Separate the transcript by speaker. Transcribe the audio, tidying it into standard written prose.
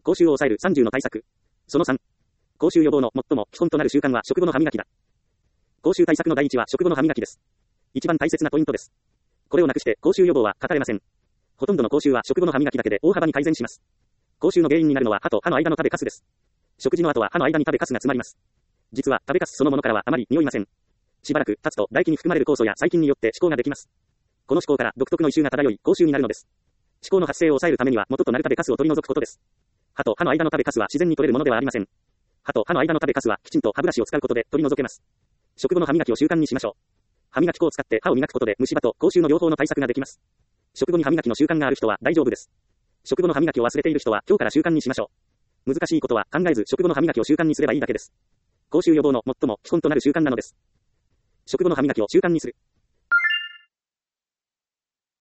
Speaker 1: 口臭を抑える30の対策。その3。口臭予防の最も基本となる習慣は食後の歯磨きだ。口臭対策の第一は食後の歯磨きです。一番大切なポイントです。これをなくして口臭予防は語れません。ほとんどの口臭は食後の歯磨きだけで大幅に改善します。口臭の原因になるのは歯と歯の間の食べかすです。食事の後は歯の間に食べかすが詰まります。実は食べかすそのものからはあまり匂いません。しばらく経つと唾液に含まれる酵素や細菌によって歯垢ができます。この歯垢から独特の異臭が漂い口臭になるのです。歯垢の発生を抑えるためには元となる食べかすを取り除くことです。歯と歯の間の食べかすは自然に取れるものではありません。歯と歯の間の食べかすはきちんと歯ブラシを使うことで取り除けます。食後の歯磨きを習慣にしましょう。歯磨き粉を使って歯を磨くことで虫歯と口臭の両方の対策ができます。食後に歯磨きの習慣がある人は大丈夫です。食後の歯磨きを忘れている人は今日から習慣にしましょう。難しいことは考えず食後の歯磨きを習慣にすればいいだけです。口臭予防の最も基本となる習慣なのです。食後の歯磨きを習慣にする。